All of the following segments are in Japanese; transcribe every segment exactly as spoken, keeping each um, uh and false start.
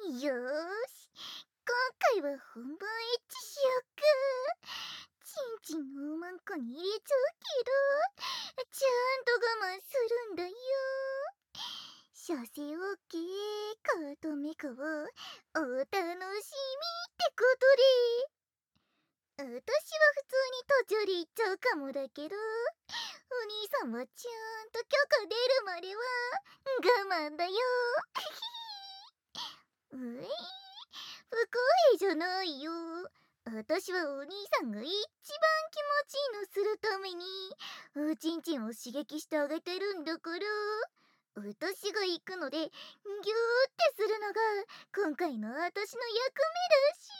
よーし、今回は本番エッチしよっか。ちんちんのおまんこに入れちゃうけど、ちゃんと我慢するんだよ。射精 OK、 カートメカはお楽しみってことで。私は普通に途中で行っちゃうかもだけど、お兄さんはちゃんと許可出るまでは我慢だよ。うえい、不公平じゃないよ。私はお兄さんが一番気持ちいいのするためにおちんちんを刺激してあげてるんだから、私が行くのでギューってするのが今回の私の役目だし。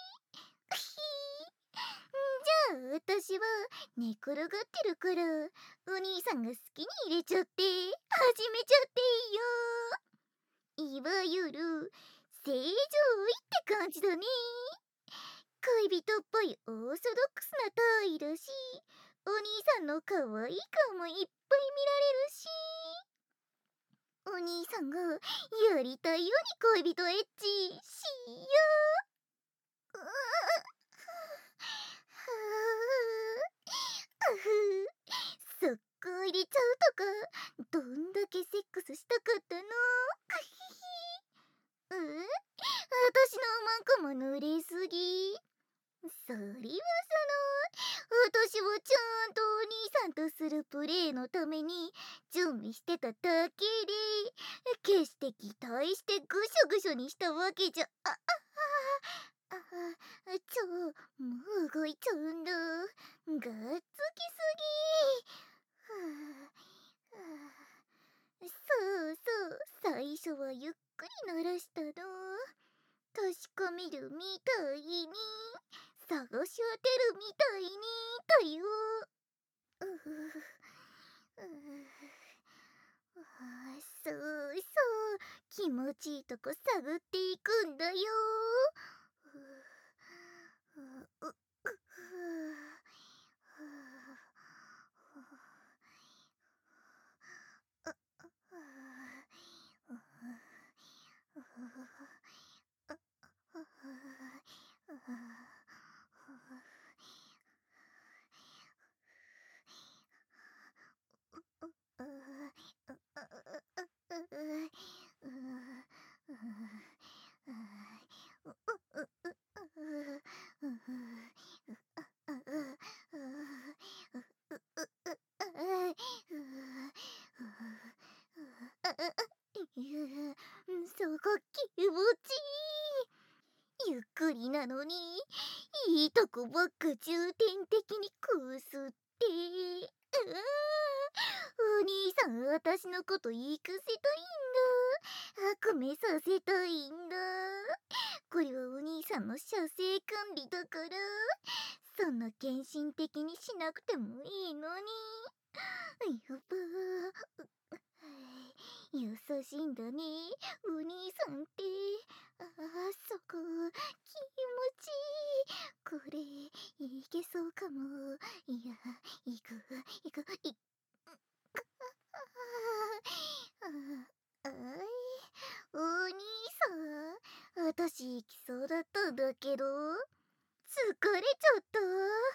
じゃあ私は寝転がってるから、お兄さんが好きに入れちゃって始めちゃっていいよ。いわゆる正常位って感じだね。恋人っぽいオーソドックスな体位だし、お兄さんの可愛い顔もいっぱい見られるし、お兄さんがやりたいように恋人エッチしよう。うはあふ速攻入れちゃうとか、どんだけセックスしたかったの。うん、私のおまんこも濡れすぎ。それはその、私はちゃんとお兄さんとするプレーのために準備してただけで、決して期待してぐしょぐしょにしたわけじゃ、あ、あ、あ、あ、ちょ、もう動いちゃうんだ。がっつきすぎ。はあ、はあ、そうそう、最初はゆっくり鳴らしたの。確かめるみたいに、探し当てるみたいにという。うううあ、そうそう、気持ちいいとこ探っていくんだよ。ううううそこ気持ちいい。ゆっくりなのにいいとこばっか重点的にこうすって。うわー、お兄さん私のこと行かせたいんだ。悪夢させたいんだ。これはお兄さんの射精管理だから、そんな献身的にしなくてもいいのに。やっぱ優しいんだね、お兄さんって。あ、そこ、気持ちいい。これ、いけそうかも。いや、いく、いく、いく。あ、あい、お兄さん、私行きそうだったんだけど、疲れちゃった。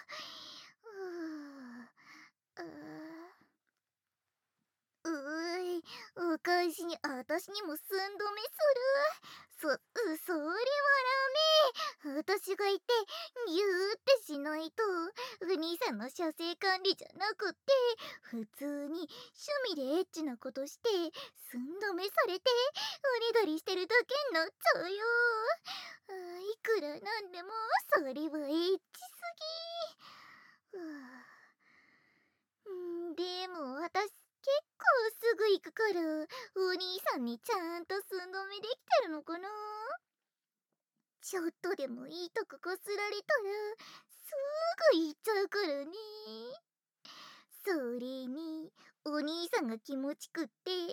ああ、うーい、お返しに私にも寸止めする。そ、それはダメ。私がいて、ギューってしないと、お兄さんの射精管理じゃなくって、普通に趣味でエッチなことして、寸止めされて、おねだりしてるだけになっちゃうよ。あ、いくらなんでも、それはエッチすぎ。はあ、んでも私、結構すぐ行くから、お兄さんにちゃんと寸止めできてるのかな。ちょっとでもいいとここすられたら、すぐ行っちゃうからね。それに、お兄さんが気持ちくって、我慢できないよ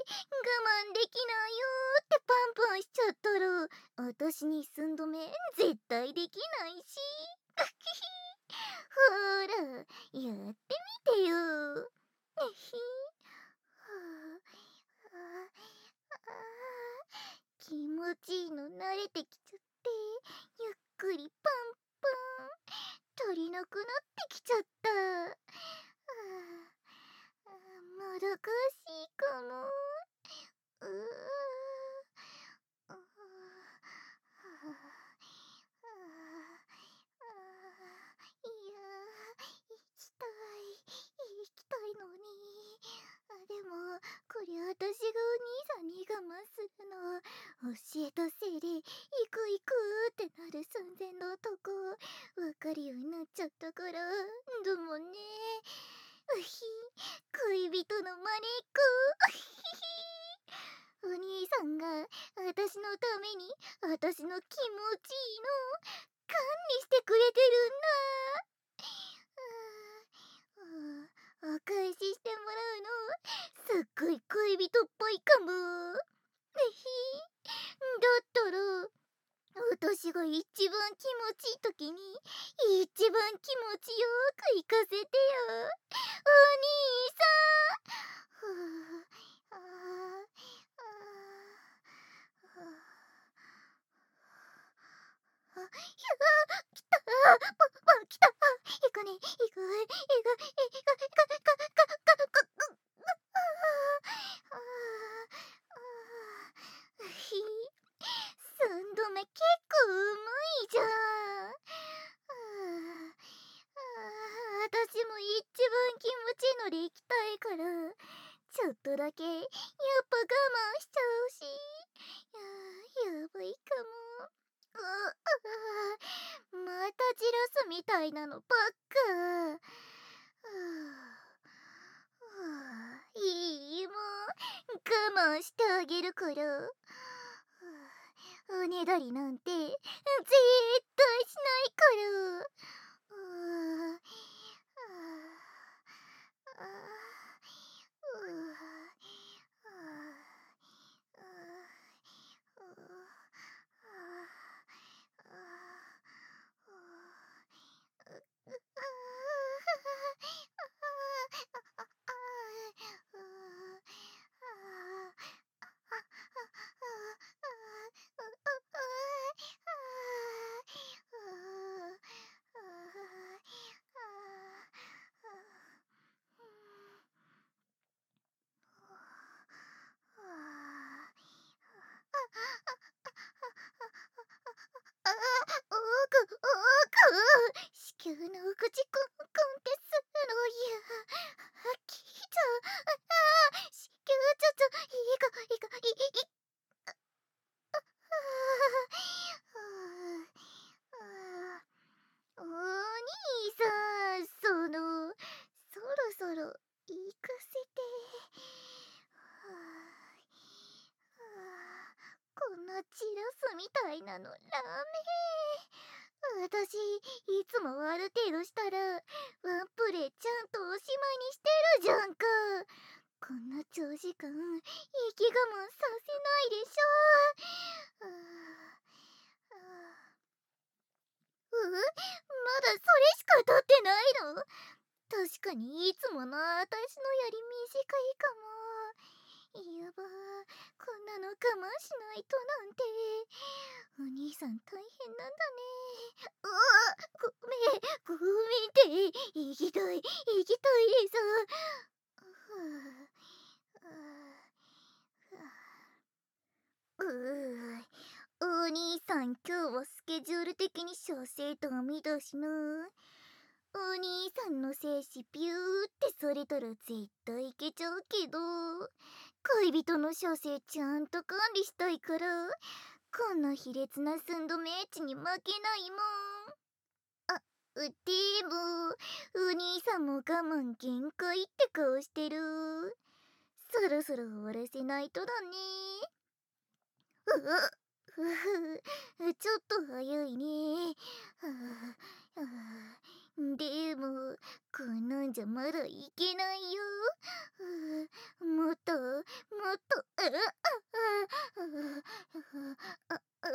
ってパンパンしちゃったら、私に寸止め絶対できないし。ほら、やってみてよ。えひ。はあ、ああ、気持ちいいの慣れってきちゃって、ゆっくりパンパン足りなくなってきちゃった。ああ、もどかしいかも。うーああ、はあ、はあ、いや、行きたい行きたいのに。あ、でもこりゃ私がお兄さんに我慢するの教えたせいで行く行くってなる寸前のとこわかるようになっちゃったから。でもね、うひ、恋人のマネっこ、うひひ、お兄さんが私のために私の気持ちいいの管理してくれてるんだ。ああ、お返ししてもらうのすっごい恋人っぽいかも。えひ、だったら私が一番気持ちいい時に一番気持ちよく行かせてよ、お兄さん。はあ、ああ、ああ、あ、ひゃあ、来た、パパ来た、行くね、行く、行く、行く、行く、行く、か、か、か、か、か、ああ、ああ、ひ、寸止め結構うまいじゃん。ああ、あ、私も一番気持ちいいので行きたいからちょっとだけやっぱ我慢しちゃうし、や、やばいかも。うあ、またじらすみたいなのばっか。はあ、いい、もう我慢してあげるから。はあ、おねだりなんて絶対しないから。ああ、ああ、うあ、ああ、おく、おく、子宮の口コンコンってすのや。きちゃう。ああ、子宮ちょちょ、いいか、いいか、い、い、い、あ、ああ、お兄さん、その、そろそろ行かせて。はあ、はあ、こんなチラスみたいなのダメ。私いつもある程度したらワンプレイちゃんとおしまいにしてるじゃんか。こんな長時間息我慢させないでしょ。ああ、う、まだそれしか撮ってないの。確かにいつもの私のより短いかも。やば、こんなの我慢しないとなんて。お兄さん大変なんだね。うわ、ごめん、ごめんって。行きたい、行きたいです。はあ、はあ、うー、お兄さん今日はスケジュール的に小生ダメだしな。お兄さんの精子ピューってされたら絶対いけちゃうけど、恋人の小生ちゃんと管理したいからこんな卑劣な寸止めエッチに負けないもん。あ、でもお兄さんも我慢限界って顔してる。そろそろ終わらせないとだね。うふふ、ちょっと早いね。はあ、はあ、でもこんなんじゃまだいけないよ。はあ、もっともっと、ああ、ああ、ああ、あ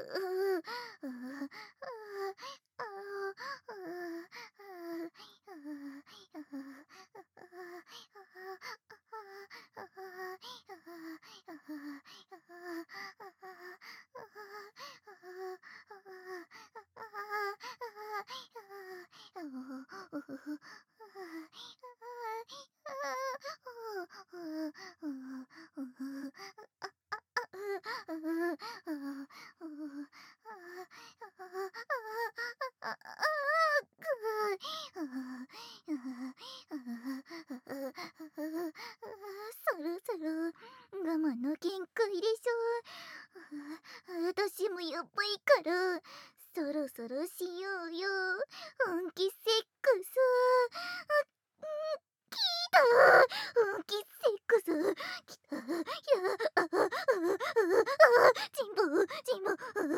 いからそろそろしようよ、本気セックス。あ、ん、きた、本気セックスきた。いや、ああああチンポチンポ、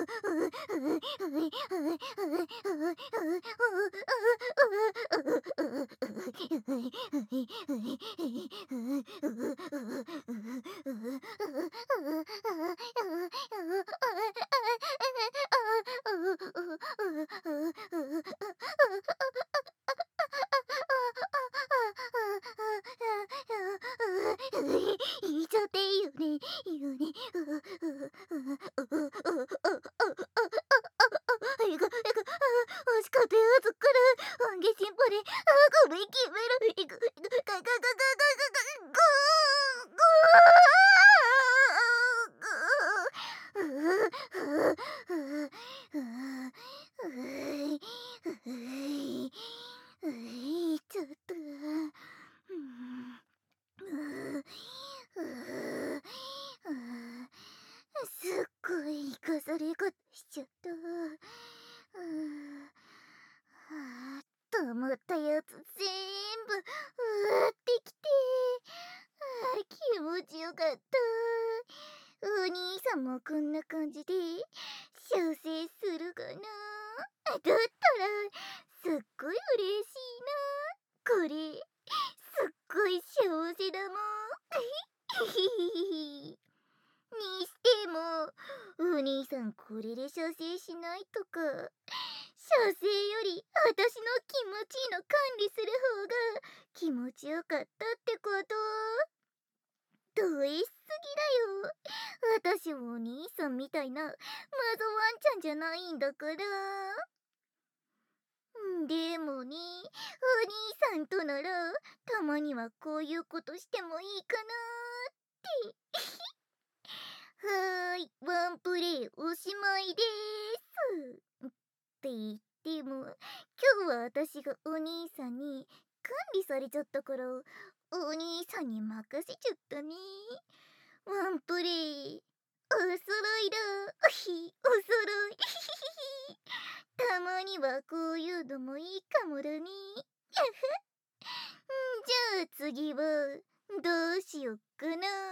言いちゃっていいよね、いいよね。えぐえぐ、欲しかったやつ来る。本気シンポで、あ、ごめん決める。えぐえぐ、ガガガガガガガガゴーゴー。ちょっと、すっごいイカされ方しちゃった。あーと思ったやつ全部うわってきて、あー気持ちよかった。お兄さんもこんな感じで修正するかな。だったらすっごい嬉しいな。これすっごい幸せだもん。にしてもお兄さんこれで射精しないとか、射精より私の気持ちいいの管理する方が気持ちよかったってこと？どえしすぎだよ。私もお兄さんみたいなマゾワンちゃんじゃないんだから。でもね、お兄さんとならたまにはこういうことしてもいいかなーって。はーい、ワンプレイおしまいでーす。って言っても、今日は私がお兄さんに管理されちゃったから、お兄さんに任せちゃったね。ワンプレイお揃いだ。おひ、お揃い。たまにはこういうのもいいかもだね。じゃあ次はどうしよっかな。